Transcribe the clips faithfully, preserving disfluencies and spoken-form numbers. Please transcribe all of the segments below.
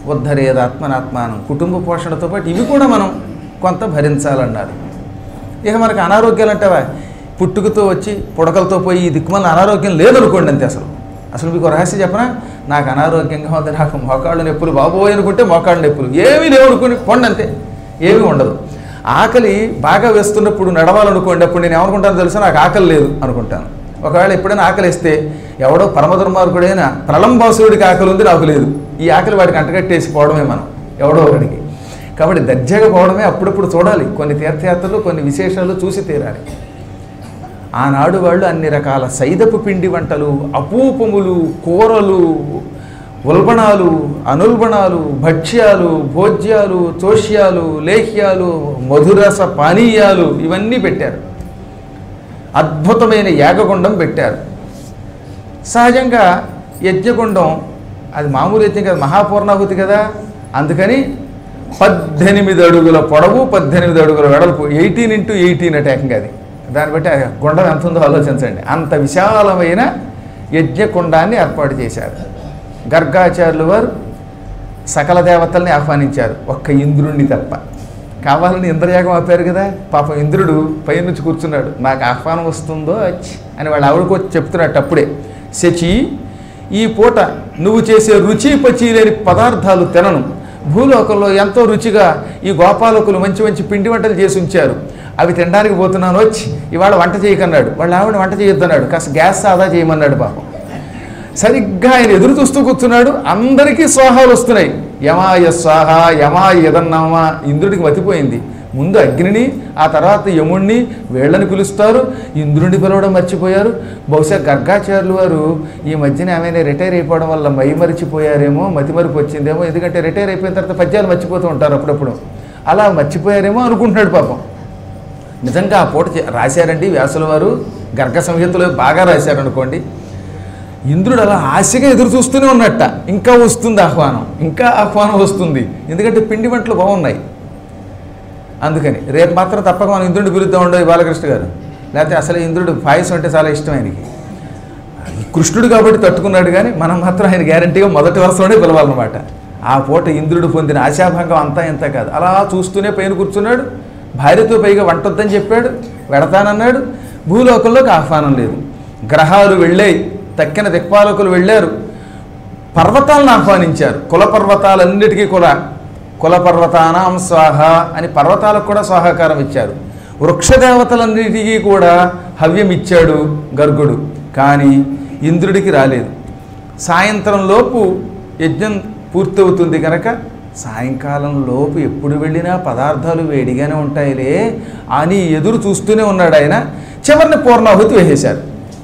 ఉద్ధరేదాత్మనాత్మానం, కుటుంబ పోషణతో పాటు ఇవి కూడా మనం కొంత భరించాలన్నారు. ఇక మనకు అనారోగ్యాలు అంటావా, పుట్టుకతో వచ్చి పుడకలతో పోయి ఈ దిక్కుమల్ల అనారోగ్యం లేదనుకోండి అంతే. అసలు అసలు మీకు రహస్యం చెప్పనా, నాకు అనారోగ్యంగా ఉంది, నాకు మోకాళ్ళు నొప్పులు బాబోయ్ అనుకుంటే మోకాళ్ళు నొప్పులు, ఏమీ లేవు అనుకుని కొండ అంతే, ఏమీ ఉండదు. ఆకలి బాగా వేస్తున్నప్పుడు నడవాలనుకోండి, అప్పుడు నేను ఏమనుకుంటాను తెలుసా, నాకు ఆకలి లేదు అనుకుంటాను. ఒకవేళ ఎప్పుడైనా ఆకలి వేస్తే ఎవడో పరమదుర్మార్గుడైనా ప్రలంబాసురుడికి ఆకలి ఉంది, నాకు లేదు, ఈ ఆకలి వాడికి అంటగట్టేసి పోవడమే మనం ఎవడో ఒకడికి. కాబట్టి దర్జాగా పోవడమే. అప్పుడప్పుడు చూడాలి కొన్ని తీర్థయాత్రలు, కొన్ని విశేషాలు చూసి తీరాలి. ఆనాడు వాళ్ళు అన్ని రకాల సైదపు పిండి వంటలు, అపూపములు, కూరలు, ఉల్బణాలు, అనుల్బణాలు, భక్ష్యాలు, భోజ్యాలు, చోష్యాలు, లేహ్యాలు, మధురస పానీయాలు ఇవన్నీ పెట్టారు. అద్భుతమైన యాగగుండం పెట్టారు. సహజంగా యజ్ఞగుండం అది మామూలు యజ్ఞం కదా, మహాపూర్ణాహుతి కదా, అందుకని పద్దెనిమిది అడుగుల పొడవు, పద్దెనిమిది అడుగుల వెడల్పు, ఎయిటీన్ ఇంటూ ఎయిటీన్ అటాకింగ్ అది. దాన్ని బట్టి గుండం ఎంత ఉందో ఆలోచించండి. అంత విశాలమైన యజ్ఞకుండాన్ని ఏర్పాటు చేశారు. గర్గాచార్యులు వారు సకల దేవతల్ని ఆహ్వానించారు, ఒక్క ఇంద్రుణ్ణి తప్ప. కావాలని ఇంద్రయాగం ఆపారు కదా, పాపం ఇంద్రుడు పైనుంచి కూర్చున్నాడు, నాకు ఆహ్వానం వస్తుందో అచ్చి అని వాళ్ళు ఆవిడకు వచ్చి చెప్తున్నట్టు అప్పుడే, శచి ఈ పూట నువ్వు చేసే రుచి పచి లేని పదార్థాలు తినను, భూలోకంలో ఎంతో రుచిగా ఈ గోపాలకులు మంచి మంచి పిండి వంటలు చేసి ఉంచారు, అవి తినడానికి పోతున్నాను, వచ్చి ఇవాళ వంట చేయకన్నాడు. వాళ్ళు ఆవిడ వంట చేయొద్దన్నాడు, కాస్త గ్యాస్ ఆదా చేయమన్నాడు. పాపం సరిగ్గా ఆయన ఎదురు చూస్తూ కూర్చున్నాడు. అందరికీ స్వాహాలు వస్తున్నాయి, యమాయ స్వాహ యమాయ యదన్నామా. ఇంద్రుడికి మతిపోయింది, ముందు అగ్నిని ఆ తర్వాత యముణ్ణి వీళ్ళని పిలుస్తారు, ఇంద్రుడిని పిలవడం మర్చిపోయారు. బహుశా గర్గాచార్యులు వారు ఈ మధ్యన ఏమైనా రిటైర్ అయిపోవడం వల్ల మై మరిచిపోయారేమో, మతి మరిపి వచ్చిందేమో, ఎందుకంటే రిటైర్ అయిపోయిన తర్వాత పద్యాలు మర్చిపోతూ ఉంటారు అప్పుడప్పుడు, అలా మర్చిపోయారేమో అనుకుంటున్నాడు పాపం. నిజంగా ఆ పూట రాశారండి వ్యాసుల వారు, గర్గ సంహితలో బాగా రాశారనుకోండి. ఇంద్రుడు అలా ఆశగా ఎదురు చూస్తూనే ఉన్నట్ట, ఇంకా వస్తుంది ఆహ్వానం, ఇంకా ఆహ్వానం వస్తుంది, ఎందుకంటే పిండి వంటలు బాగున్నాయి. అందుకని రేపు మాత్రం తప్పక మనం ఇంద్రుడిని పిలుద్దాం ఉండవు బాలకృష్ణ గారు, లేకపోతే అసలు ఇంద్రుడు పాయసం అంటే చాలా ఇష్టం ఆయనకి. కృష్ణుడు కాబట్టి తట్టుకున్నాడు, కానీ మనం మాత్రం ఆయన గ్యారంటీగా మొదటి వరుసలోనే పిలవాలన్నమాట. ఆ పూట ఇంద్రుడు పొందిన ఆశాభంగం అంతా ఎంత కాదు. అలా చూస్తూనే పైన కూర్చున్నాడు, భార్యతో పైగా వంటొద్దని చెప్పాడు, వెడతానన్నాడు. భూలోకంలోకి ఆహ్వానం లేదు. గ్రహాలు వెళ్ళాయి, తక్కిన దిక్పాలకులు వెళ్ళారు, పర్వతాలను ఆహ్వానించారు. కుల పర్వతాలన్నిటికీ కూడా కుల పర్వతానాం స్వాహ అని పర్వతాలకు కూడా స్వాహాకారం ఇచ్చారు. వృక్షదేవతలన్నిటికీ కూడా హవ్యం ఇచ్చాడు గర్గుడు, కానీ ఇంద్రుడికి రాలేదు. సాయంత్రం లోపు యజ్ఞం పూర్తవుతుంది కనుక సాయంకాలం లోపు ఎప్పుడు వెళ్ళినా పదార్థాలు వేడిగానే ఉంటాయిలే అని ఎదురు చూస్తూనే ఉన్నాడు ఆయన. చివరిని పూర్ణాహుతి వేసేశారు.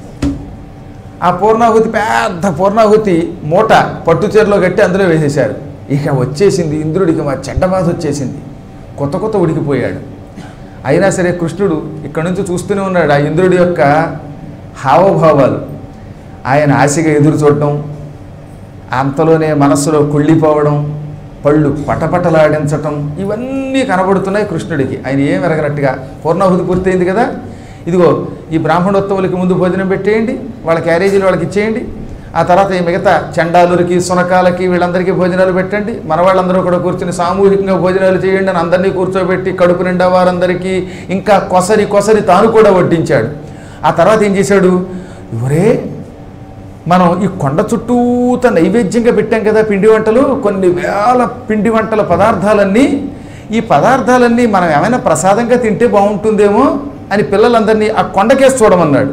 ఆ పూర్ణాహుతి పెద్ద పూర్ణాహుతి మూట పట్టుచీరలో కట్టి అందులో వేసేశారు. ఇక వచ్చేసింది ఇంద్రుడికి మా చెడ్డ బాధ వచ్చేసింది, కొత్త కొత్త ఉడికిపోయాడు. అయినా సరే కృష్ణుడు ఇక్కడి నుంచి చూస్తూనే ఉన్నాడు ఆ ఇంద్రుడి యొక్క హావభావాలు. ఆయన ఆశగా ఎదురు చూడటం, అంతలోనే మనస్సులో కుళ్ళిపోవడం, పళ్ళు పటపటలాడించటం, ఇవన్నీ కనబడుతున్నాయి కృష్ణుడికి. ఆయన ఏం ఎరగనట్టుగా పూర్ణాహుతి పూర్తయింది కదా, ఇదిగో ఈ బ్రాహ్మణోత్తములకి ముందు భోజనం పెట్టేయండి, వాళ్ళ క్యారేజీలు వాళ్ళకి ఇచ్చేయండి, ఆ తర్వాత ఈ మిగతా చండాలులకి సునకాలకి వీళ్ళందరికీ భోజనాలు పెట్టండి, మన వాళ్ళందరూ కూడా కూర్చుని సామూహికంగా భోజనాలు చేయండి అని అందరినీ కూర్చోబెట్టి కడుపు నిండా వారందరికీ ఇంకా కొసరి కొసరి తాను కూడా వడ్డించాడు. ఆ తర్వాత ఏం చేశాడు, ఒరే మనం ఈ కొండ చుట్టూత నైవేద్యంగా పెట్టాం కదా పిండి వంటలు, కొన్ని వేల పిండి వంటల పదార్థాలన్నీ, ఈ పదార్థాలన్నీ మనం ఏమైనా ప్రసాదంగా తింటే బాగుంటుందేమో అని పిల్లలందరినీ ఆ కొండకేసి చూడమన్నాడు.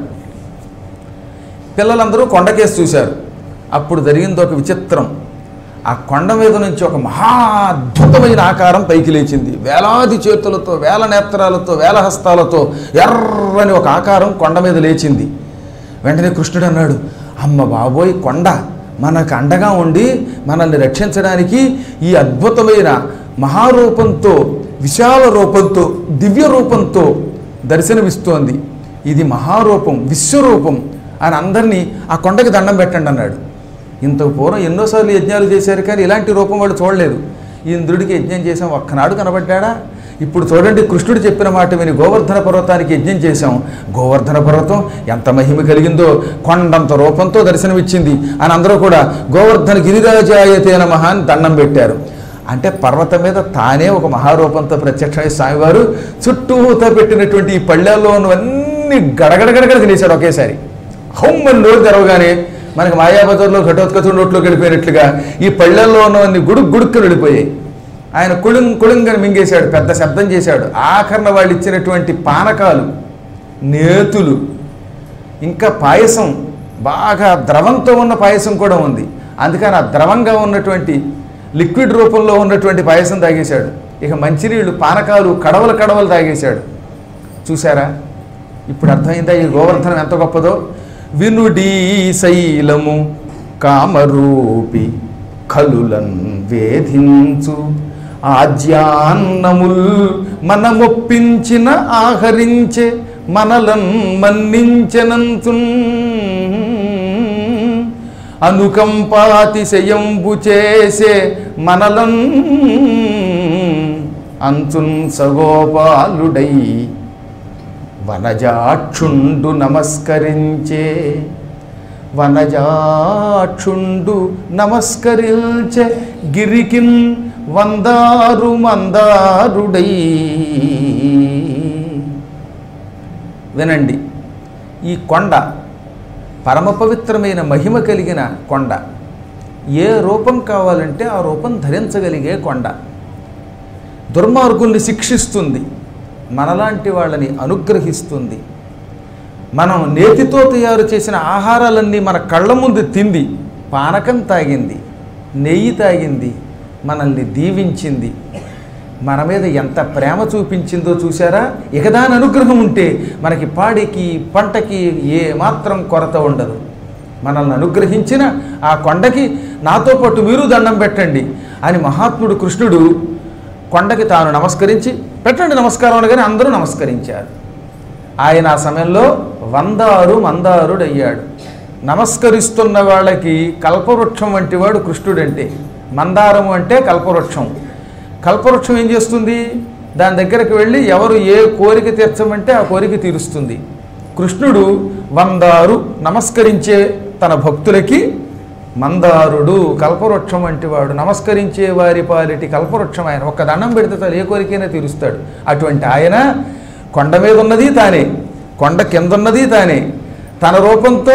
పిల్లలందరూ కొండకేసి చూశారు. అప్పుడు జరిగింది ఒక విచిత్రం. ఆ కొండ మీద నుంచి ఒక మహా అద్భుతమైన ఆకారం పైకి లేచింది. వేలాది చేతులతో, వేల నేత్రాలతో, వేల హస్తాలతో ఎర్రని ఒక ఆకారం కొండ మీద లేచింది. వెంటనే కృష్ణుడు అన్నాడు, అమ్మ బాబోయ్, కొండ మనకు అండగా ఉండి మనల్ని రక్షించడానికి ఈ అద్భుతమైన మహారూపంతో, విశాల రూపంతో, దివ్య రూపంతో దర్శనమిస్తోంది. ఇది మహారూపం, విశ్వరూపం అని అందరినీ ఆ కొండకి దండం పెట్టండి అన్నాడు. ఇంతకు పూర్వం ఎన్నోసార్లు యజ్ఞాలు చేశారు, కానీ ఇలాంటి రూపం వాళ్ళు చూడలేదు. ఈ ఇంద్రుడికి యజ్ఞం చేసాం, ఒక్కనాడు కనబడ్డా. ఇప్పుడు చూడండి, కృష్ణుడు చెప్పిన మాట విని గోవర్ధన పర్వతానికి యజ్ఞం చేశాం. గోవర్ధన పర్వతం ఎంత మహిమ కలిగిందో, కొండంత రూపంతో దర్శనమిచ్చింది అని అందరూ కూడా గోవర్ధన గిరిరాజాయతే నమః అని దండం పెట్టారు. అంటే పర్వతం మీద తానే ఒక మహారూపంతో ప్రత్యక్షమై స్వామివారు చుట్టూతో పెట్టినటువంటి ఈ పళ్ళెల్లో ఉన్నవన్నీ గడగడగడగడ తినేశాడు ఒకేసారి. హోమ్మని నోరు తెరవగానే మనకి మాయాబజార్లో ఘటోత్కచుడు నోట్లోకి వెళ్ళిపోయినట్లుగా ఈ పళ్ళెల్లో ఉన్నవన్నీ గుడుక్ గుడుక్కుని వెళ్ళిపోయాయి. ఆయన కుళుంగ్ కుళుంగని మింగేశాడు, పెద్ద శబ్దం చేశాడు. ఆఖరణ వాళ్ళు ఇచ్చినటువంటి పానకాలు, నేతులు, ఇంకా పాయసం, బాగా ద్రవంతో ఉన్న పాయసం కూడా ఉంది. అందుకని ఆ ద్రవంగా ఉన్నటువంటి లిక్విడ్ రూపంలో ఉన్నటువంటి పాయసం తాగేశాడు. ఇక మంచినీళ్ళు, పానకాలు, కడవలు కడవలు తాగేశాడు. చూసారా, ఇప్పుడు అర్థమైందా ఈ గోవర్ధనం ఎంత గొప్పదో? వినుడీ శైలము కామరూపి కలులన్ వేధించు ఆజ్యాన్నముల్ మనమొప్పించిన ఆహరించే మనలన్ మన్నించెనంతున్ అనుకంపాతిశయంబు చేసే మనలన్ అంచున్ సగోపాలుడై వనజాక్షుండు నమస్కరించే వనజాక్షుండు నమస్కరించే గిరికిన్ వందారు మందారుడై. వినండి, ఈ కొండ పరమ పవిత్రమైన మహిమ కలిగిన కొండ. ఏ రూపం కావాలంటే ఆ రూపం ధరించగలిగే కొండ. దుర్మార్గుల్ని శిక్షిస్తుంది, మనలాంటి వాళ్ళని అనుగ్రహిస్తుంది. మనం నేతితో తయారు చేసిన ఆహారాలన్నీ మన కళ్ళ ముందు తింది, పానకం తాగింది, నెయ్యి తాగింది, మనల్ని దీవించింది, మన మీద ఎంత ప్రేమ చూపించిందో చూసారా. ఇక దాని అనుగ్రహం ఉంటే మనకి పాడికి పంటకి ఏ మాత్రం కొరత ఉండదు. మనల్ని అనుగ్రహించిన ఆ కొండకి నాతో పాటు మీరు దండం పెట్టండి అని మహాత్ముడు కృష్ణుడు కొండకి తాను నమస్కరించి, పెట్టండి నమస్కారం అనగానే అందరూ నమస్కరించారు. ఆయన ఆ సమయంలో వందారు మందారుడు అయ్యాడు. నమస్కరిస్తున్న వాళ్ళకి కల్పవృక్షం వంటి వాడు కృష్ణుడంటే. మందారం అంటే కల్పవృక్షం. కల్పవృక్షం ఏం చేస్తుంది? దాని దగ్గరకు వెళ్ళి ఎవరు ఏ కోరిక తీర్చమంటే ఆ కోరిక తీరుస్తుంది. కృష్ణుడు వందారు నమస్కరించే తన భక్తులకి మందారుడు, కల్పవృక్షం వంటి వాడు. నమస్కరించే వారి పాలిటి కల్పవృక్షం ఆయన. ఒక్క దండం పెడితే తను ఏ కోరికైనా తీరుస్తాడు. అటువంటి ఆయన కొండ మీద ఉన్నది తానే, కొండ కింద ఉన్నది తానే. తన రూపంతో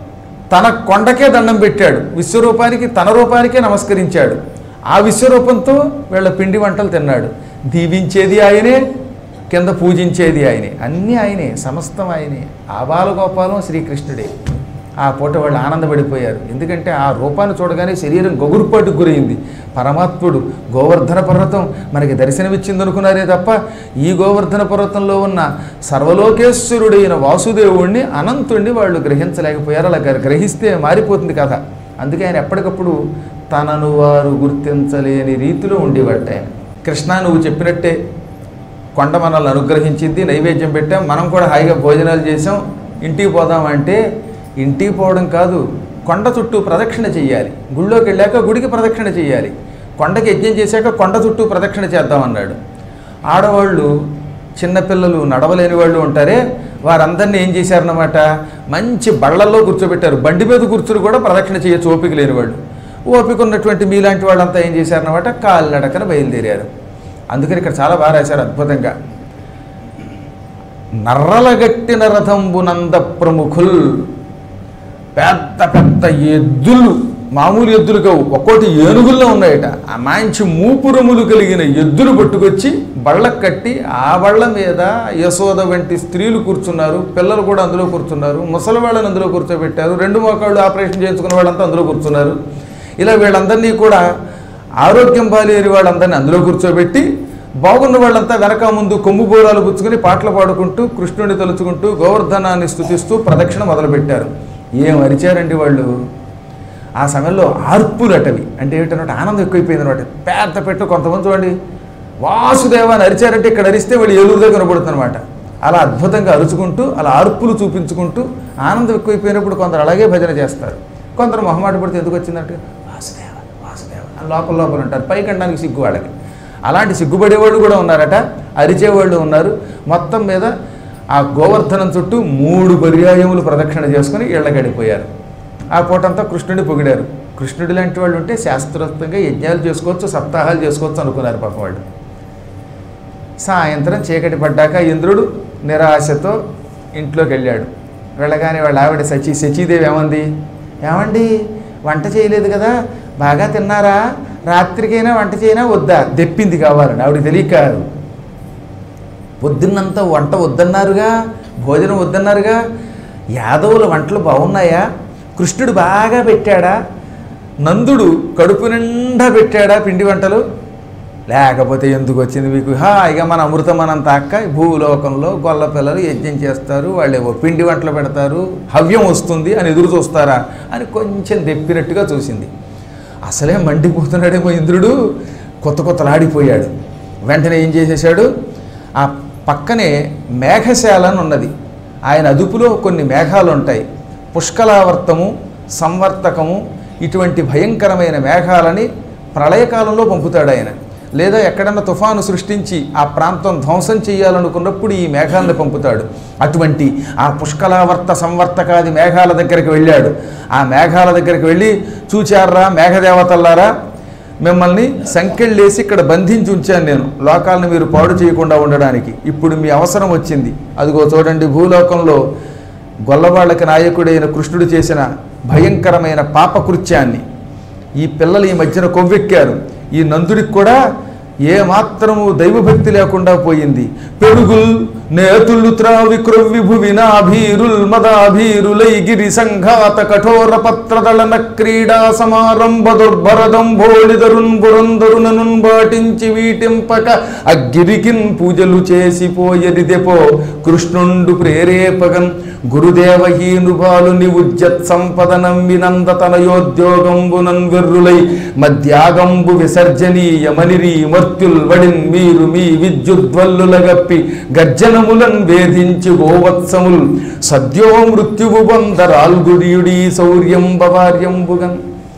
తన కొండకే దండం పెట్టాడు. విశ్వరూపానికి తన రూపానికే నమస్కరించాడు. ఆ విశ్వరూపంతో వీళ్ళ పిండి వంటలు తిన్నాడు. దీవించేది ఆయనే, కింద పూజించేది ఆయనే, అన్నీ ఆయనే, సమస్తం ఆయనే. ఆబాలగోపాలం శ్రీకృష్ణుడే. ఆ పూట వాళ్ళు ఆనందపడిపోయారు. ఎందుకంటే ఆ రూపాన్ని చూడగానే శరీరం గొగురుపాటుకు గురైంది. పరమాత్ముడు గోవర్ధన పర్వతం మనకి దర్శనమిచ్చింది అనుకున్నారే తప్ప ఈ గోవర్ధన పర్వతంలో ఉన్న సర్వలోకేశ్వరుడైన వాసుదేవుణ్ణి, అనంతుణ్ణి వాళ్ళు గ్రహించలేకపోయారు. అలా గ్రహిస్తే మారిపోతుంది కథ. అందుకే ఆయన ఎప్పటికప్పుడు తనను వారు గుర్తించలేని రీతిలో ఉండేవాట ఆయన. కృష్ణ, నువ్వు చెప్పినట్టే కొండ మనల్ని అనుగ్రహించింది, నైవేద్యం పెట్టాం, మనం కూడా హాయిగా భోజనాలు చేసాం, ఇంటికి పోదామంటే ఇంటికి పోవడం కాదు, కొండ చుట్టూ ప్రదక్షిణ చేయాలి. గుళ్ళోకి వెళ్ళాక గుడికి ప్రదక్షిణ చేయాలి. కొండకి యజ్ఞం చేశాక కొండ చుట్టూ ప్రదక్షిణ చేద్దామన్నాడు. ఆడవాళ్ళు, చిన్నపిల్లలు, నడవలేని వాళ్ళు ఉంటారే, వారందరినీ ఏం చేశారన్నమాట, మంచి బళ్ళల్లో కూర్చోబెట్టారు. బండి మీద కూర్చుని కూడా ప్రదక్షిణ చేయొచ్చు ఓపిక లేని వాళ్ళు. ఓపిక ఉన్నటువంటి మీలాంటి వాళ్ళంతా ఏం చేశారన్నమాట, కాలినడకన బయలుదేరారు. అందుకని ఇక్కడ చాలా బాగా రాశారు అద్భుతంగా. నర్రలగట్టిన రథంబునంద ప్రముఖుల్, పెద్ద పెద్ద ఎద్దులు, మామూలు ఎద్దులు కావు, ఒక్కోటి ఏనుగుల్లో ఉన్నాయట. ఆ మంచి మూపురములు కలిగిన ఎద్దులు పట్టుకొచ్చి బళ్ళకు కట్టి ఆ బళ్ళ మీద యశోద వంటి స్త్రీలు కూర్చున్నారు. పిల్లలు కూడా అందులో కూర్చున్నారు. ముసలి వాళ్ళని అందులో కూర్చోబెట్టారు. రెండు మోకాళ్ళు ఆపరేషన్ చేయించుకున్న వాళ్ళంతా అందులో కూర్చున్నారు. ఇలా వీళ్ళందరినీ కూడా ఆరోగ్యం బాలేని వాళ్ళందరినీ అందులో కూర్చోబెట్టి బాగున్న వాళ్ళంతా వెనక ముందు కొమ్ము బోరాలు పుచ్చుకొని పాటలు పాడుకుంటూ కృష్ణుడిని తలుచుకుంటూ గోవర్ధనాన్ని స్తుతిస్తూ ప్రదక్షిణ మొదలుపెట్టారు. ఏం అరిచారండి వాళ్ళు! ఆ సమయంలో ఆర్పులు అటవి అంటే ఏమిటన్నమాట, ఆనందం ఎక్కువైపోయింది అనమాట. పెద్ద పెట్టు కొంతమంది చూడండి, వాసుదేవాన్ని అరిచారంటే ఇక్కడ అరిస్తే వాళ్ళు ఏలూరు దగ్గర కనబడుతుంది అనమాట. అలా అద్భుతంగా అరుచుకుంటూ అలా ఆర్పులు చూపించుకుంటూ ఆనందం ఎక్కువైపోయినప్పుడు కొందరు అలాగే భజన చేస్తారు. కొందరు మొహమాట పడితే ఎందుకు వచ్చిందంటే వాసుదేవ వాసుదేవ అని లోపల లోపల ఉంటారు. పైకి అనడానికి సిగ్గు వాళ్ళకి. అలాంటి సిగ్గుపడేవాళ్ళు కూడా ఉన్నారట, అరిచేవాళ్ళు ఉన్నారు. మొత్తం మీద ఆ గోవర్ధనం చుట్టూ మూడు పర్యాయములు ప్రదక్షిణ చేసుకుని ఇళ్ళగడిపోయారు. ఆ పూటంతా కృష్ణుడిని పొగిడారు. కృష్ణుడి లాంటి వాళ్ళు ఉంటే శాస్త్రోక్తంగా యజ్ఞాలు చేసుకోవచ్చు, సప్తాహాలు చేసుకోవచ్చు అనుకున్నారు పాపం వాళ్ళు. సాయంత్రం చీకటి పడ్డాక ఇంద్రుడు నిరాశతో ఇంట్లోకి వెళ్ళాడు. వెళ్ళగానే వాళ్ళ ఆవిడ సచి శచీదేవి ఏమంది, ఏమండి వంట చేయలేదు కదా, బాగా తిన్నారా, రాత్రికైనా వంట చేయనా వద్దా, దెప్పింది కావాలని. ఆవిడ తెలియక పొద్దున్నంతా వంట వద్దన్నారుగా, భోజనం వద్దన్నారుగా, యాదవుల వంటలు బాగున్నాయా, కృష్ణుడు బాగా పెట్టాడా, నందుడు కడుపు నిండా పెట్టాడా పిండి వంటలు, లేకపోతే ఎందుకు వచ్చింది మీకు, హాయిగా మన అమృతమనంత అక్క భూలోకంలో గొల్ల పిల్లలు యజ్ఞం చేస్తారు, వాళ్ళేవో పిండి వంటలు పెడతారు, హవ్యం వస్తుంది అని ఎదురు చూస్తారా అని కొంచెం దెప్పినట్టుగా చూసింది. అసలే మండిపోతున్నాడేమో ఇంద్రుడు, కొత్త కొత్తలాడిపోయాడు. వెంటనే ఏం చేసేసాడు, ఆ పక్కనే మేఘశాల అని ఉన్నది, ఆయన అదుపులో కొన్ని మేఘాలు ఉంటాయి, పుష్కలావర్తము సంవర్తకము ఇటువంటి భయంకరమైన మేఘాలని ప్రళయకాలంలో పంపుతాడు ఆయన. లేదా ఎక్కడన్నా తుఫాను సృష్టించి ఆ ప్రాంతం ధ్వంసం చేయాలనుకున్నప్పుడు ఈ మేఘాలను పంపుతాడు. అటువంటి ఆ పుష్కలావర్త సంవర్తకాది మేఘాల దగ్గరికి వెళ్ళాడు. ఆ మేఘాల దగ్గరికి వెళ్ళి, చూచారా మేఘదేవతల్లారా, మిమ్మల్ని సంకెళ్ళేసి ఇక్కడ బంధించి ఉంచాను నేను, లోకాలను మీరు పాడు చేయకుండా ఉండడానికి. ఇప్పుడు మీ అవసరం వచ్చింది. అదిగో చూడండి, భూలోకంలో గొల్లవాళ్ళకి నాయకుడైన కృష్ణుడు చేసిన భయంకరమైన పాపకృత్యాన్ని. ఈ పిల్లలు ఈ మధ్యన కొవ్వెక్కారు. ఈ నందుడికి కూడా ఏమాత్రము దైవభక్తి లేకుండా పోయింది. పెరుగుల్ నేతుళ్ళు త్రావి క్రొవ్వి భువినాభీరుల్ మదాభీరులై గిరి సంఘాత కఠోర పత్రదళన క్రీడా సమారంభ దుర్భరదంభోళిదరున్ బురందరుననున్ బాటించి వీటింపక అగ్గిరికిన్ పూజలు చేసిపోయరిదెపో కృష్ణుండు ప్రేరేపగన్ గురుదేవహీనుబాలు నివుజ్జత్ సంపదనం వినందతనయోద్యోగంబునన్ వెర్రులై మధ్యాగంబు విసర్జనీయమనిరి మర్త్యుల్ వడిన్ మీరు మీ విద్యుద్వల్లులగప్పి గర్జనములన్ వేధించి గోవత్సముల్ సద్యో మృత్యువు బందరాల్గుడియుడి శౌర్యంబవార్యంబుగన్.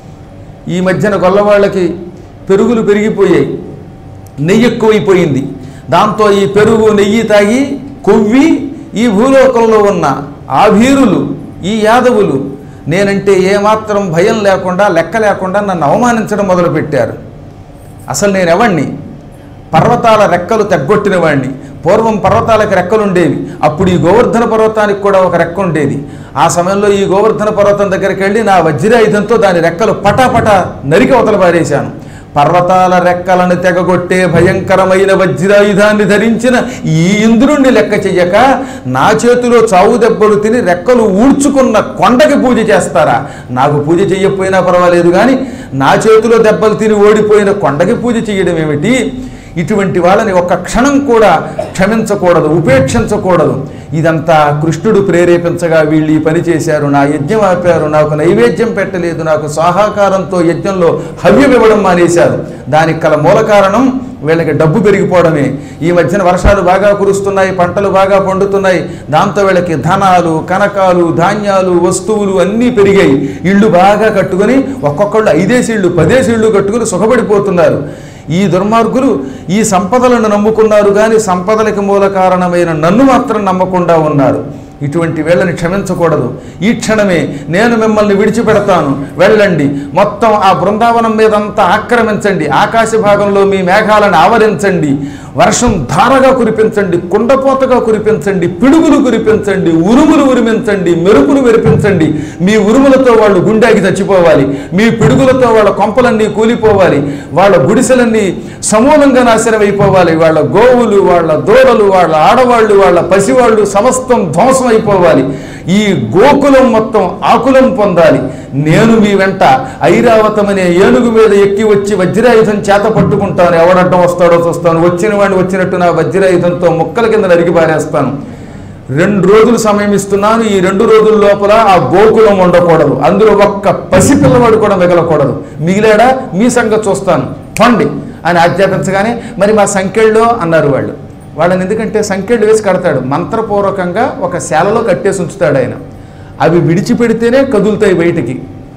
ఈ మధ్యన గొల్లవాళ్ళకి పెరుగులు పెరిగిపోయాయి, నెయ్యి ఎక్కువైపోయింది. దాంతో ఈ పెరుగు నెయ్యి తాగి కొవ్వి ఈ భూలోకంలో ఉన్న ఆభీరులు ఈ యాదవులు నేనంటే ఏమాత్రం భయం లేకుండా లెక్క లేకుండా నన్ను అవమానించడం మొదలుపెట్టారు. అసలు నేను ఎవణ్ణి, పర్వతాల రెక్కలు తెగ్గొట్టిన వాడిని. పూర్వం పర్వతాలకు రెక్కలు ఉండేవి, అప్పుడు ఈ గోవర్ధన పర్వతానికి కూడా ఒక రెక్క ఉండేది. ఆ సమయంలో ఈ గోవర్ధన పర్వతం దగ్గరికి వెళ్ళి నా వజ్రాయుధంతో దాని రెక్కలు పటాపట నరికి అవతల పారేశాను. పర్వతాల రెక్కలను తెగగొట్టే భయంకరమైన వజ్రాయుధాన్ని ధరించిన ఈ ఇంద్రుణ్ణి లెక్క చెయ్యక నా చేతిలో చావు దెబ్బలు తిని రెక్కలు ఊడ్చుకున్న కొండకి పూజ చేస్తారా? నాకు పూజ చెయ్యకపోయినా పర్వాలేదు, కానీ నా చేతిలో దెబ్బలు తిని ఓడిపోయిన కొండకి పూజ చెయ్యడం ఏమిటి? ఇటువంటి వాళ్ళని ఒక్క క్షణం కూడా క్షమించకూడదు, ఉపేక్షించకూడదు. ఇదంతా కృష్ణుడు ప్రేరేపించగా వీళ్ళు ఈ పని చేశారు. నా యజ్ఞం ఆపారు, నాకు నైవేద్యం పెట్టలేదు, నాకు సాహాకారంతో యజ్ఞంలో హవ్యం ఇవ్వడం మానేశారు. దానికి కల మూల కారణం వీళ్ళకి డబ్బు పెరిగిపోవడమే. ఈ మధ్యన వర్షాలు బాగా కురుస్తున్నాయి, పంటలు బాగా పండుతున్నాయి, దాంతో వీళ్ళకి ధనాలు కనకాలు ధాన్యాలు వస్తువులు అన్నీ పెరిగాయి. ఇళ్ళు బాగా కట్టుకొని ఒక్కొక్కళ్ళు ఐదేసి ఇళ్ళు పదేసి ఇళ్ళు కట్టుకుని సుఖపడిపోతున్నారు. ఈ దుర్మార్గులు ఈ సంపదలను నమ్ముకున్నారు, కానీ సంపదలకి మూల కారణమైన నన్ను మాత్రం నమ్మకుండా ఉన్నారు. ఇటువంటి వేళ్ళని క్షమించకూడదు. ఈ క్షణమే నేను మిమ్మల్ని విడిచిపెడతాను, వెళ్ళండి, మొత్తం ఆ బృందావనం మీదంతా ఆక్రమించండి, ఆకాశ భాగంలో మీ మేఘాలను ఆవరించండి, వర్షం ధారగా కురిపించండి, కుండపోతగా కురిపించండి, పిడుగులు కురిపించండి, ఉరుములు ఉరిమించండి, మెరుపులు మెరిపించండి. మీ ఉరుములతో వాళ్ళు గుండెకి చచ్చిపోవాలి, మీ పిడుగులతో వాళ్ళ కొంపలన్నీ కూలిపోవాలి, వాళ్ళ గుడిసెలన్నీ సమూలంగా నాశనం అయిపోవాలి, వాళ్ళ గోవులు వాళ్ళ దూడలు వాళ్ళ ఆడవాళ్ళు వాళ్ళ పసివాళ్ళు సమస్తం ధ్వంసం అయిపోవాలి. ఈ గోకులం మొత్తం ఆకులం పొందాలి. నేను మీ వెంట ఐరావతమనే ఏనుగు మీద ఎక్కి వచ్చి వజ్రాయుధం చేత పట్టుకుంటాను, ఎవడడ్డం వస్తాడో చూస్తాను, వచ్చిన వాడిని వచ్చినట్టు నా వజ్రాయుధంతో ముక్కల కింద నరికి పారేస్తాను. రెండు రోజులు సమయం ఇస్తున్నాను, ఈ రెండు రోజుల లోపల ఆ గోకులం ఉండకూడదు, అందులో ఒక్క పసిపిల్లవాడు కూడా మిగలకూడదు. మిగిలాడా మీ సంగతి చూస్తాను, పండి అని ఆజ్ఞాపించగానే మరి మా సంఖ్యల్లో అన్నారు వాళ్ళు. వాళ్ళని ఎందుకంటే సంఖ్యలు వేసి కడతాడు, మంత్రపూర్వకంగా ఒక శాలలో కట్టేసి ఉంచుతాడు ఆయన. అవి విడిచిపెడితేనే కదులుతాయి బయటికి.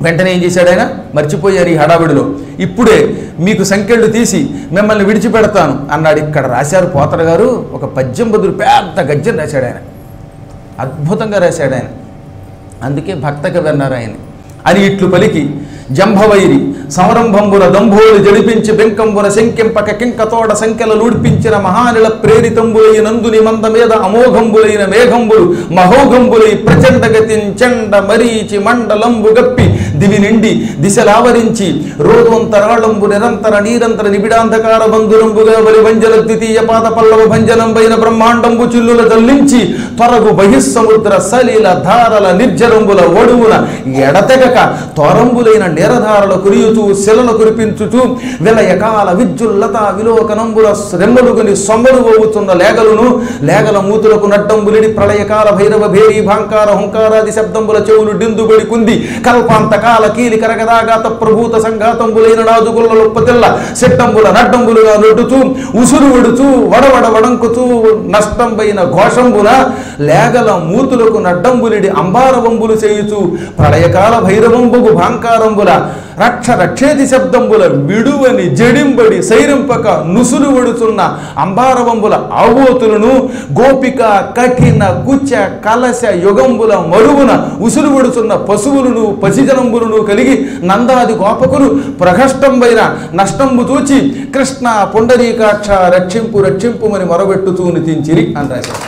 వెంటనే ఏం చేశాడు ఆయన, మర్చిపోయారు ఈ హడావిడిలో, ఇప్పుడే మీకు సంకెళ్ళు తీసి మిమ్మల్ని విడిచిపెడతాను అన్నాడు. ఇక్కడ రాశారు పోతన గారు, ఒక పద్యం బదులు పెద్ద గద్యం రాశాడు ఆయన, అద్భుతంగా రాశాడు ఆయన. అందుకే భక్త కవి అన్నారు ఆయన. అని ఇట్లు పలికి జంభవైరి సంరంభంబుల దంభోలు జడిపించి బెంకంబుల శంకెంపక కింకతోడ సంఖ్యల లూడ్పించిన మహానిల ప్రేరితంబులై నందుని మంద మీద అమోఘంబులైన మేఘంబులు మహోఘంబులై ప్రచండ గతిన్ చెండ మరీచి మండలంబు గప్పి దివి నిండి దిశలావరించి రోదోంతరాళంబు నిరంతర నీరంతర నిబిడాంధకార బంధురంబుగా బలి వంజల ద్వితీయ పాద పల్లవ భంజనంబైన బ్రహ్మాండంబు చిల్లుల తల్లించి త్వరగు బహిస్సముద్ర సలీల ధారల నిర్జరంబుల ఒడువున ఎడతెగక తోరంబులైన నేరధారల కురియుచూ శిలలు కురిపించుచూ విలయకాల విద్యుల్లత విలోకనంబుల రెమ్మలుగుని సొమ్మలు పోవుతున్న లేగలును లేగల మూతులకు నడ్డంబులిడి ప్రళయకాల భైరవ భేరీ భాంకార హుంకారాది శబ్దంబుల చెవులు డిందుబడి కుంది కల్పాంతకాల కీలి కరగదాగాత ప్రభూత సంఘాతంబులైన నాదుగుల్ల లొప్పతిల్ల సెట్టంబుల నడ్డంబులుగా నొడ్డుతూ ఉసురు వడుచూ వడవడ వడంకుతూ నష్టంబైన ఘోషంబుల లేగల మూతులకు నడ్డంబులిడి అంబారవంబులు చేయుచూ ప్రళయకాల భైరవంబుగు భాంకారంబుల రక్ష రక్షేతి శబ్దంబుల విడువని జడింబడి సైరింపక నుసులు వడుచున్న అంబారవంబుల ఆవోతులను గోపిక కఠిన కుచ కలశ యుగంబుల మరువున ఉసులు వడుచున్న పశువులను పసిజనంబులను కలిగి నందాది గోపకులు ప్రహష్టంబైన నష్టంబు తూచి కృష్ణ పుండరీకాక్ష రక్షింపు రక్షింపుమని మొరబెట్టుతూ నితించిరి అని రాశారు.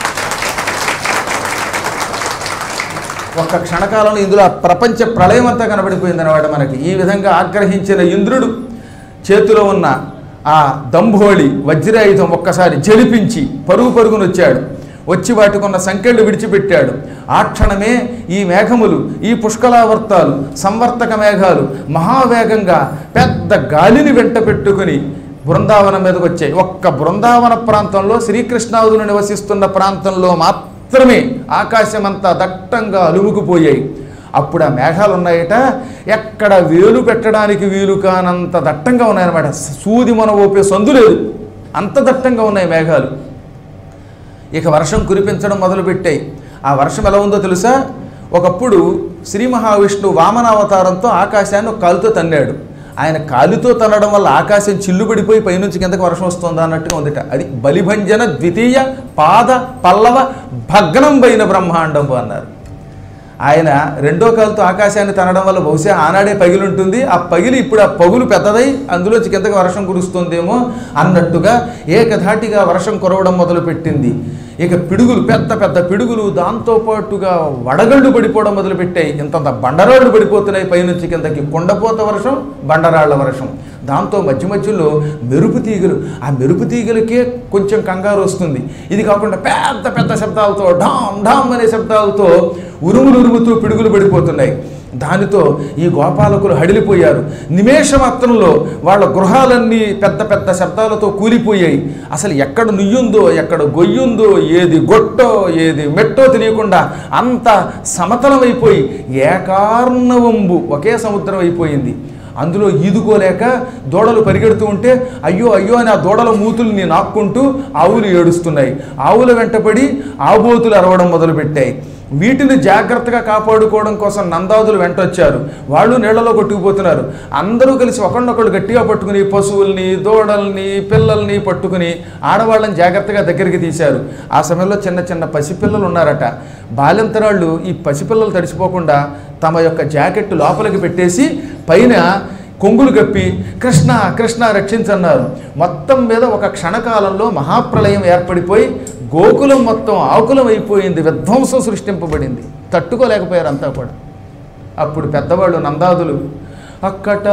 ఒక్క క్షణకాలంలో ఇందులో ప్రపంచ ప్రళయం అంతా కనబడిపోయింది అన్నమాట మనకి. ఈ విధంగా ఆగ్రహించిన ఇంద్రుడు చేతిలో ఉన్న ఆ దంభోళి వజ్రాయుధం ఒక్కసారి జలిపించి పరుగు పరుగును వచ్చాడు. వచ్చి వాటికున్న సంకెళ్ళు విడిచిపెట్టాడు. ఆ క్షణమే ఈ మేఘములు, ఈ పుష్కలావర్తాలు, సంవర్తక మేఘాలు మహావేగంగా పెద్ద గాలిని వెంట పెట్టుకుని బృందావనం మీదకి వచ్చాయి. ఒక్క బృందావన ప్రాంతంలో శ్రీకృష్ణాదులు నివసిస్తున్న ప్రాంతంలో మాత్రం మాత్రమే ఆకాశమంతా దట్టంగా అలుముకుపోయాయి. అప్పుడు ఆ మేఘాలు ఉన్నాయట, ఎక్కడ వేలు పెట్టడానికి వీలు కానంత దట్టంగా ఉన్నాయన్నమాట. సూది మన ఓపే సందు లేదు, అంత దట్టంగా ఉన్నాయి మేఘాలు. ఇక వర్షం కురిపించడం మొదలుపెట్టాయి. ఆ వర్షం ఎలా ఉందో తెలుసా? ఒకప్పుడు శ్రీ మహావిష్ణువు వామనావతారంతో ఆకాశాన్ని ఒక కాలుతో తన్నాడు. ఆయన కాలుతో తన్నడం వల్ల ఆకాశం చిల్లుబడిపోయి పైనుంచి కిందకి వర్షం వస్తుందా అన్నట్టుగా ఉందిట. అది బలిభంజన ద్వితీయ పాద పల్లవ భగ్నం పైన బ్రహ్మాండం అన్నారు. ఆయన రెండో కాలుతో ఆకాశాన్ని తనడం వల్ల బహుశా ఆనాడే పగిలి ఉంటుంది. ఆ పగిలి ఇప్పుడు ఆ పగులు పెద్దదై అందులోంచి కిందకి వర్షం కురుస్తుందేమో అన్నట్టుగా ఏకధాటిగా వర్షం కురవడం మొదలుపెట్టింది. ఇక పిడుగులు, పెద్ద పెద్ద పిడుగులు, దాంతోపాటుగా వడగళ్ళు పడిపోవడం మొదలుపెట్టాయి. ఇంతంత బండరాళ్ళు పడిపోతున్నాయి పైనుంచి కిందకి. కొండపోత వర్షం, బండరాళ్ల వర్షం. దాంతో మధ్య మధ్యలో మెరుపు తీగలు, ఆ మెరుపు తీగలకే కొంచెం కంగారు వస్తుంది. ఇది కాకుండా పెద్ద పెద్ద శబ్దాలతో ఢామ్ ఢామ్ అనే శబ్దాలతో ఉరుములు ఉరుముతూ పిడుగులు పడిపోతున్నాయి. దానితో ఈ గోపాలకులు హడిలిపోయారు. నిమేష మాత్రంలో వాళ్ళ గృహాలన్నీ పెద్ద పెద్ద శబ్దాలతో కూలిపోయాయి. అసలు ఎక్కడ నుయ్యుందో, ఎక్కడ గొయ్యుందో, ఏది గొట్టో ఏది మెట్టో తెలియకుండా అంత సమతలమైపోయి ఏకార్ణవంబు ఒకే సముద్రం అయిపోయింది. అందులో ఈదుకోలేక దూడలు పరిగెడుతూ ఉంటే అయ్యో అయ్యో అని ఆ దూడల మూతుల్ని నాక్కుంటూ ఆవులు ఏడుస్తున్నాయి. ఆవుల వెంటపడి ఆబోతులు అరవడం మొదలుపెట్టాయి. వీటిని జాగ్రత్తగా కాపాడుకోవడం కోసం నందాదులు వెంటొచ్చారు. వాళ్ళు నీళ్లలో కొట్టుకుపోతున్నారు. అందరూ కలిసి ఒకళ్ళొకళ్ళు గట్టిగా పట్టుకుని పశువుల్ని, దూడల్ని, పిల్లల్ని పట్టుకుని ఆడవాళ్ళని జాగ్రత్తగా దగ్గరికి తీశారు. ఆ సమయంలో చిన్న చిన్న పసిపిల్లలు ఉన్నారట. బాల్యంతరాళ్ళు ఈ పసిపిల్లలు తడిసిపోకుండా తమ యొక్క జాకెట్ లోపలికి పెట్టేసి పైన కొంగులు కప్పి కృష్ణ కృష్ణ రక్షించన్నారు. మొత్తం మీద ఒక క్షణకాలంలో మహాప్రళయం ఏర్పడిపోయి గోకులం మొత్తం ఆకులం అయిపోయింది. విధ్వంసం సృష్టింపబడింది. తట్టుకోలేకపోయారు అంతా కూడా. అప్పుడు పెద్దవాళ్ళు నందాదులు అక్కట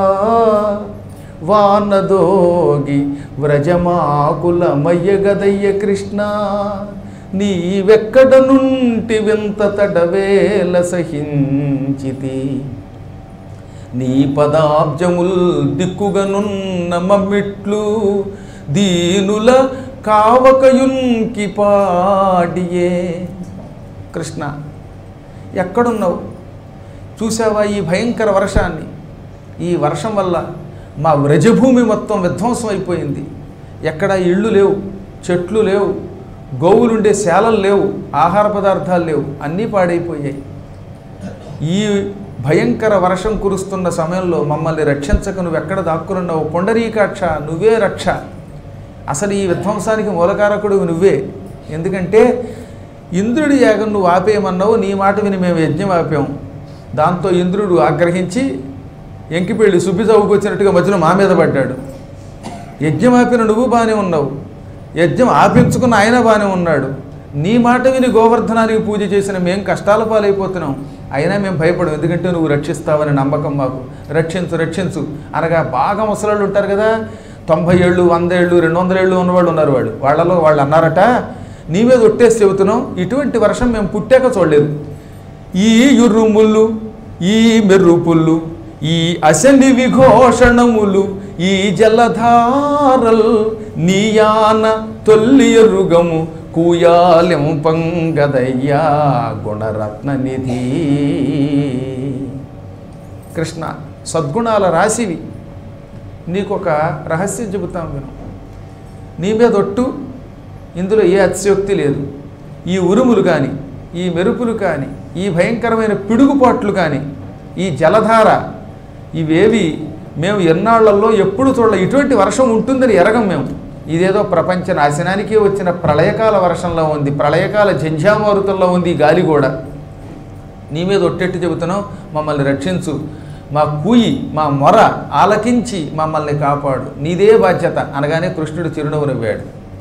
వానదోగి వ్రజమాకుల మయ్యగదయ్య కృష్ణ నీవెక్కడ నుంటి వింత తడవేల సహించితి నీ పదాబ్జముల్ దిక్కుగనున్న మమ్మిట్లు దీనుల కావకయున్కి పాడియే. కృష్ణ ఎక్కడున్నావు? చూసావా ఈ భయంకర వర్షాన్ని? ఈ వర్షం వల్ల మా వ్రజభూమి మొత్తం విధ్వంసం అయిపోయింది. ఎక్కడ ఇళ్ళు లేవు, చెట్లు లేవు, గోవులుండే శాలలు లేవు, ఆహార పదార్థాలు లేవు, అన్నీ పాడైపోయాయి. ఈ భయంకర వర్షం కురుస్తున్న సమయంలో మమ్మల్ని రక్షించక నువ్వు ఎక్కడ దాక్కునున్నావు? పొండరీకాక్ష నువ్వే రక్ష. అసలు ఈ విధ్వంసానికి మూలకారకుడు నువ్వే. ఎందుకంటే ఇంద్రుడి యాగం నువ్వు ఆపేయమన్నావు, నీ మాట విని మేము యజ్ఞం ఆపాము. దాంతో ఇంద్రుడు ఆగ్రహించి ఎంకిపెళ్ళి సుబ్బి చౌకొచ్చినట్టుగా మధ్యలో మా మీద పడ్డాడు. యజ్ఞం ఆపిన నువ్వు బాగానే ఉన్నావు, యజ్ఞం ఆపించుకున్న ఆయన బాగానే ఉన్నాడు. నీ మాట విని గోవర్ధనానికి పూజ చేసిన మేము కష్టాల పాలైపోతున్నాం. అయినా మేము భయపడం, ఎందుకంటే నువ్వు రక్షిస్తావని నమ్మకం మాకు. రక్షించు రక్షించు అనగా బాగా ముసలాళ్ళు ఉంటారు కదా, తొంభై ఏళ్ళు వంద ఏళ్ళు రెండు వందల ఏళ్ళు ఉన్నవాళ్ళు ఉన్నారు. వాడు వాళ్ళలో వాళ్ళు అన్నారట, నీ మీద ఒట్టేసి చెబుతున్నాం, ఇటువంటి వర్షం మేము పుట్టాక చూడలేదు. ఈ యుర్రుముళ్ళు, ఈ మెర్రుపుళ్ళు, ఈ అసెండి విఘోషణములు, ఈ జలధారల్ నీయాన తొల్లి ఎరుగము కూయాలెం పంగదయ్యా గుణరత్న నిధి. కృష్ణ, సద్గుణాల రాశివి, నీకొక రహస్యం చెబుతాం విను. నీ మీద ఒట్టు, ఇందులో ఏ అతిశయోక్తి లేదు. ఈ ఉరుములు కానీ, ఈ మెరుపులు కానీ, ఈ భయంకరమైన పిడుగుపాట్లు కానీ, ఈ జలధార, ఇవేవి మేము ఎన్నాళ్లలో ఎప్పుడు చూడాలి. ఇటువంటి వర్షం ఉంటుందని ఎరగం మేము. ఇదేదో ప్రపంచ నాశనానికి వచ్చిన ప్రళయకాల వర్షంలో ఉంది, ప్రళయకాల జంఝామారుతంలో ఉంది ఈ గాలి కూడా. నీ మీద ఒట్టెట్టు చెబుతున్నావు, మమ్మల్ని రక్షించు, మా కూయి మా మొర ఆలకించి మమ్మల్ని కాపాడు, నీదే బాధ్యత అనగానే కృష్ణుడు చిరునవ్వు నవ్వాడు.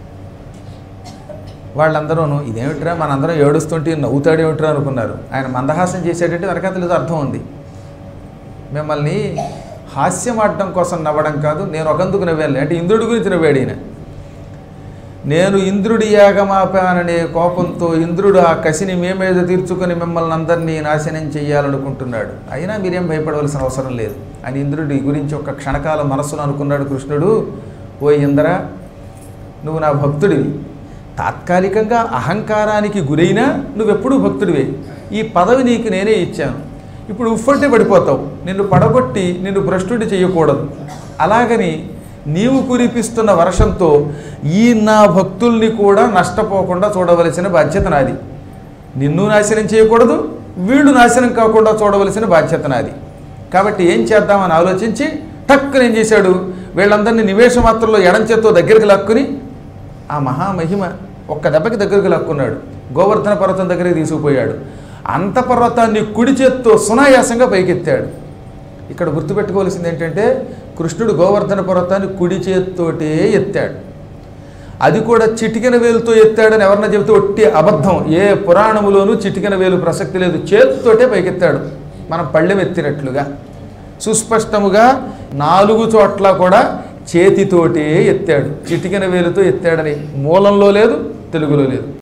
వాళ్ళందరూను ఇదేమిట్రా మనందరం ఏడుస్తుంటే నవ్వుతాడేమిట్రా అనుకున్నారు. ఆయన మందహాసం చేసేటట్టు వెనకాతలేదు అర్థం ఉంది. మిమ్మల్ని హాస్యం ఆడటం కోసం నవ్వడం కాదు, నేను ఒకందుకు నవ్వాలి అంటే ఇంద్రుడి గురించి నవ్వాడు ఈయన. నేను ఇంద్రుడి యాగమాపాననే కోపంతో ఇంద్రుడు ఆ కసిని మే మీద తీర్చుకొని మిమ్మల్ని అందరినీ నాశనం చెయ్యాలనుకుంటున్నాడు. అయినా మీరేం భయపడవలసిన అవసరం లేదు అని ఇంద్రుడి గురించి ఒక క్షణకాల మనస్సును అనుకున్నాడు కృష్ణుడు. ఓ ఇంద్ర, నువ్వు నా భక్తుడివి, తాత్కాలికంగా అహంకారానికి గురైనా నువ్వెప్పుడూ భక్తుడివే. ఈ పదవి నీకు నేనే ఇచ్చాను, ఇప్పుడు ఉఫ్ఫంటే పడిపోతావు. నిన్ను పడగొట్టి నిన్ను భ్రష్టుడి చేయకూడదు. అలాగని నీవు కురిపిస్తున్న వర్షంతో ఈ నా భక్తుల్ని కూడా నష్టపోకుండా చూడవలసిన బాధ్యత నాది. నిన్ను నాశనం చేయకూడదు, వీళ్ళు నాశనం కాకుండా చూడవలసిన బాధ్యత నాది. కాబట్టి ఏం చేద్దామని ఆలోచించి టక్కున ఏం చేశాడు, వీళ్ళందరినీ నివేశ మాత్రంలో ఎడంచేత్తో దగ్గరికి లాక్కుని ఆ మహామహిమ ఒక్క దెబ్బకి దగ్గరికి లాక్కున్నాడు. గోవర్ధన పర్వతం దగ్గరికి తీసుకుపోయాడు. అంత పర్వతాన్ని కుడి చేత్తో సునాయాసంగా పైకెత్తాడు. ఇక్కడ గుర్తుపెట్టుకోవాల్సింది ఏంటంటే కృష్ణుడు గోవర్ధన పర్వతాన్ని కుడి చేత్తోటే ఎత్తాడు. అది కూడా చిటికెన వేలుతో ఎత్తాడని ఎవరన్నా చెబితే ఒట్టి అబద్ధం. ఏ పురాణములోనూ చిటికెన వేలు ప్రసక్తి లేదు, చేత్తోటే పైకెత్తాడు. మనం పళ్ళెం ఎత్తినట్లుగా సుస్పష్టముగా నాలుగు చోట్ల కూడా చేతితోటే ఎత్తాడు. చిటికెన వేలుతో ఎత్తాడని మూలంలో లేదు, తెలుగులో లేదు.